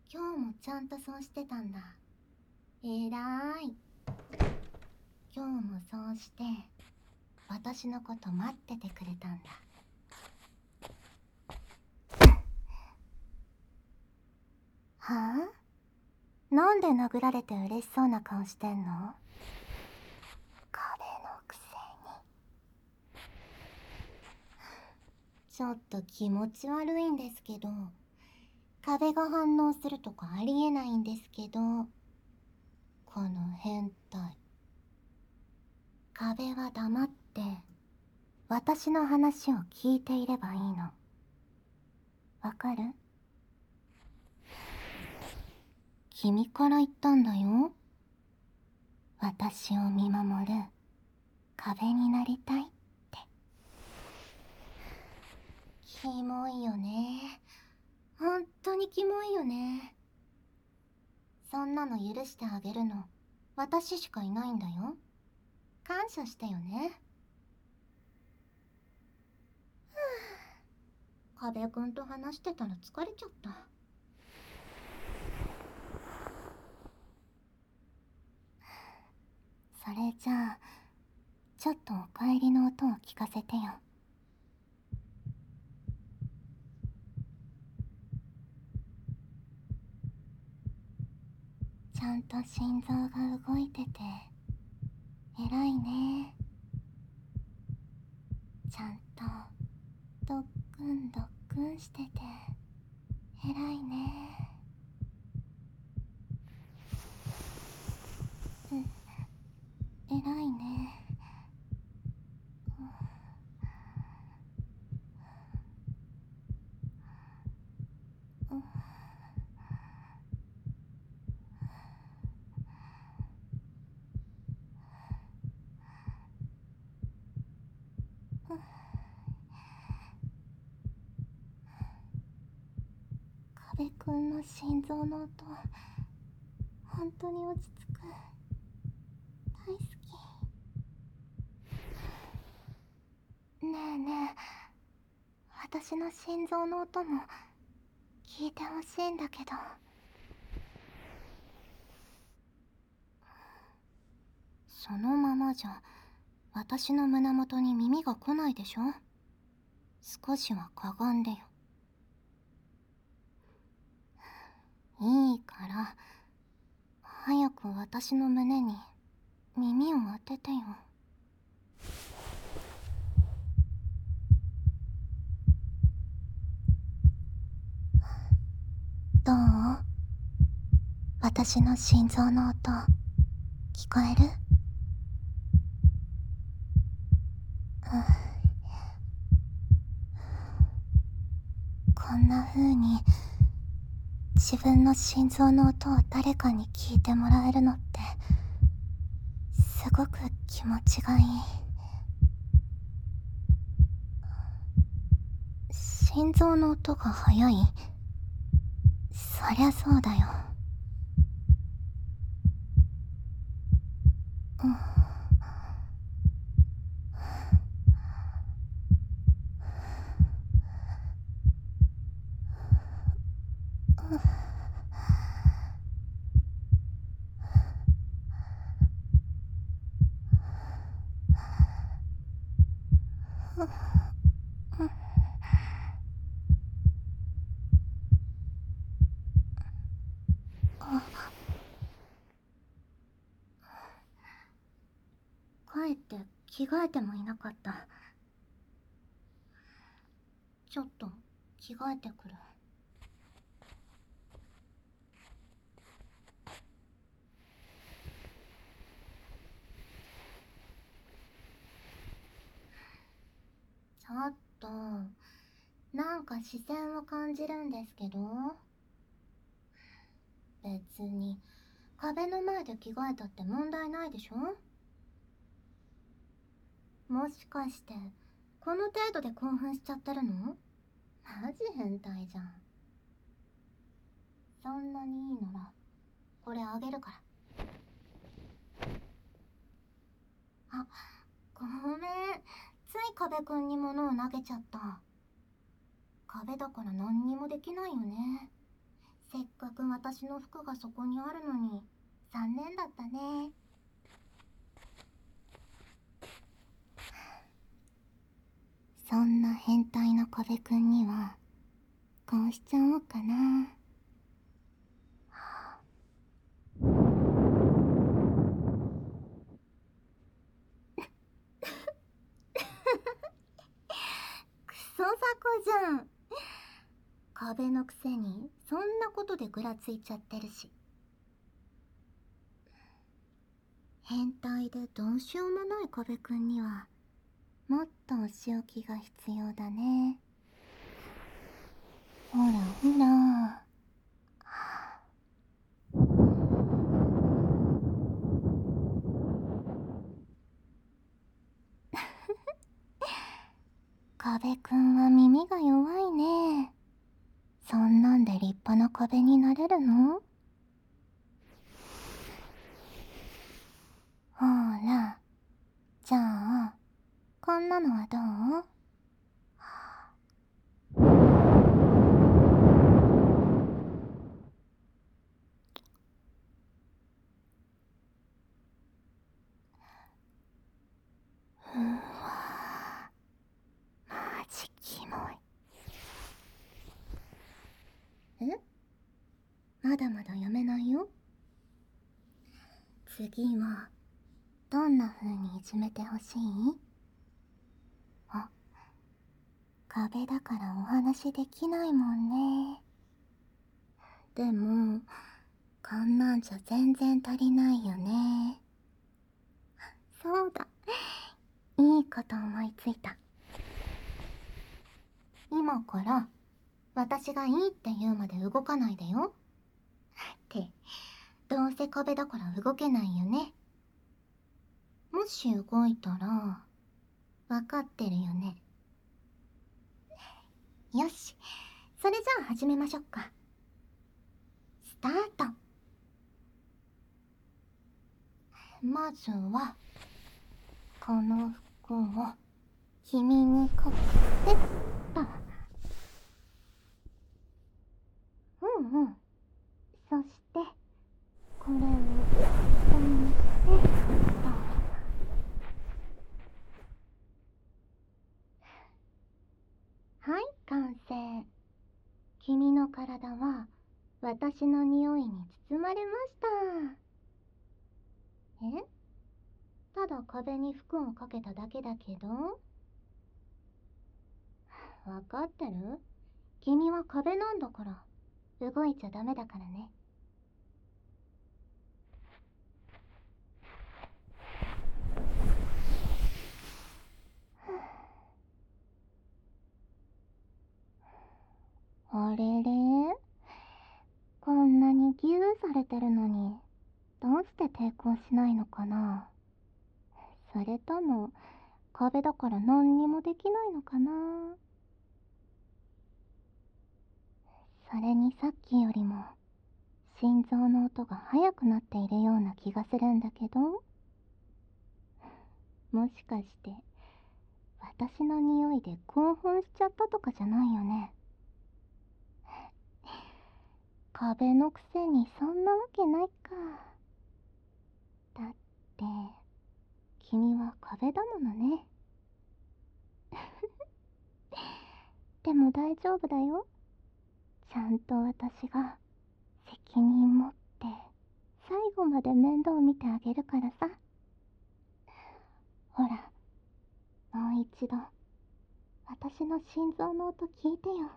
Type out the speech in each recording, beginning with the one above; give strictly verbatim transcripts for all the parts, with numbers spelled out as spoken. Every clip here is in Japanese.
今日もちゃんとそうしてたんだ。えらい。今日もそうして私のこと待っててくれたんだ。はあ？なんで殴られて嬉しそうな顔してんの？壁のくせに。ちょっと気持ち悪いんですけど、壁が反応するとかありえないんですけど、この変態。壁は黙って私の話を聞いていればいいの。わかる？君から言ったんだよ。私を見守る壁になりたいって。キモいよね。ほんとにキモいよね。そんなの許してあげるの私しかいないんだよ。感謝してよね。壁くんと話してたら疲れちゃった。それじゃあちょっとお帰りの音を聞かせてよ。ちゃんと心臓が動いてて偉いね。ちゃんとドックンドックンしてて偉いね。うん、偉いね。うん、壁くんの心臓の音本当に落ち着く。大好き。ねえねえ、私の心臓の音も聞いてほしいんだけど。そのままじゃ私の胸元に耳が来ないでしょ。少しはかがんでよ。いいから早く私の胸に耳を当ててよ。どう？私の心臓の音聞こえる？うん、こんな風に自分の心臓の音を誰かに聞いてもらえるのってすごく気持ちがいい。心臓の音が速い？そりゃそうだよ。うん、帰って着替えてもいなかった。ちょっと着替えてくる。ちょっとなんか視線を感じるんですけど。別に壁の前で着替えたって問題ないでしょ。もしかしてこの程度で興奮しちゃってるの？マジ変態じゃん。そんなにいいならこれあげるから。あ、ごめん、つい壁くんに物を投げちゃった。壁だから何にもできないよね。せっかく私の服がそこにあるのに残念だったね。そんな変態な壁くんにはこうしちゃおうかな。クソ雑魚じゃん。壁のくせにそんなことでぐらついちゃってるし。変態でどうしようもない壁くんにはもっとお仕置きが必要だね。ほらほら。壁くんは耳が弱いね。そんなんで立派な壁になれるの？ほら、じゃあこんなのはどう？うわ、マジキモい。え？まだまだ読めないよ。次はどんな風にいじめてほしい？あ、壁だからお話できないもんね。でもこんなんじゃ全然足りないよね。そうだ、いいこと思いついた。今から私がいいって言うまで動かないでよ。ってどうせ壁だから動けないよね。もし動いたら分かってるよね。よし、それじゃあ始めましょうか。スタート。まずはこの服を君にかけてっと。うんうん。そしてこれをここにしてっと。はい、完成。君の体は私の匂いに包まれました。え？ただ壁に服をかけただけだけど。わかってる？君は壁なんだから動いちゃダメだからね。あれれ？こんなにギューされてるのにどうして抵抗しないのかな？それとも壁だから何にもできないのかな？それにさっきよりも心臓の音が速くなっているような気がするんだけど、もしかして私の匂いで興奮しちゃったとかじゃないよね？壁のくせにそんなわけないか。だって君は壁だものね。でも大丈夫だよ。ちゃんと私が責任持って最後まで面倒見てあげるからさ。ほら、もう一度私の心臓の音聞いてよ。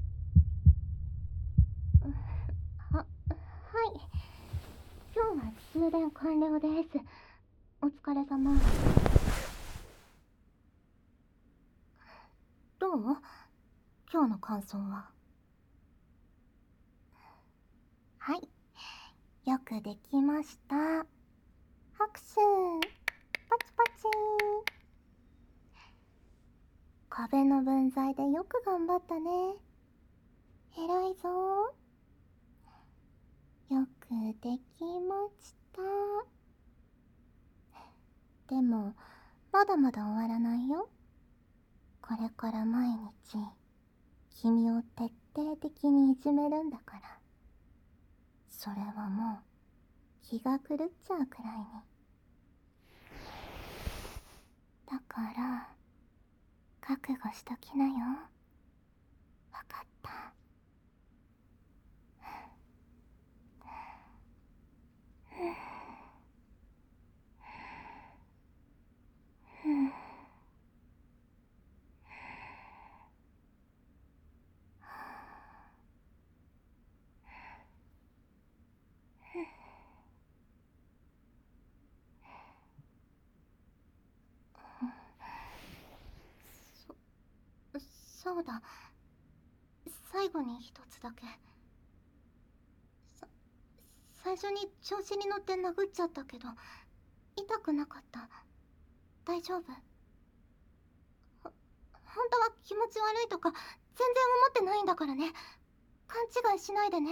は、はい。今日はつ充電完了です。お疲れ様。どう？今日の感想は。はい。よくできました。拍手。パチパチ。壁の分際でよく頑張ったね。偉いぞ。よくできました。でも、まだまだ終わらないよ。これから毎日、君を徹底的にいじめるんだから。それはもう、気が狂っちゃうくらいに。だから、覚悟しときなよ。わかった。そ、そうだ。最後に一つだけ。さ、最初に調子に乗って殴っちゃったけど、痛くなかった。大丈夫？ほ、本当は気持ち悪いとか、全然思ってないんだからね。勘違いしないでね。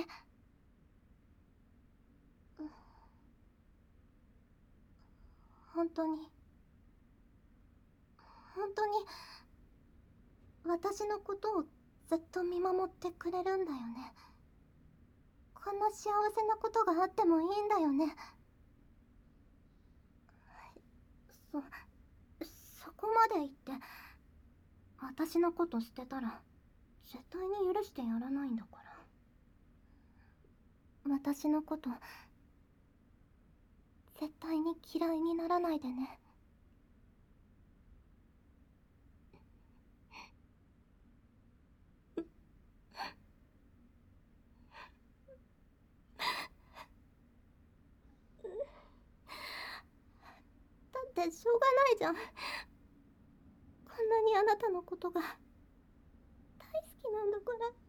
本当に、本当に、私のことをずっと見守ってくれるんだよね。こんな幸せなことがあってもいいんだよね。そ、そこまで言って、私のこと捨てたら、絶対に許してやらないんだから。私のこと、絶対に嫌いにならないでね。だってしょうがないじゃん。こんなにあなたのことが大好きなんだから。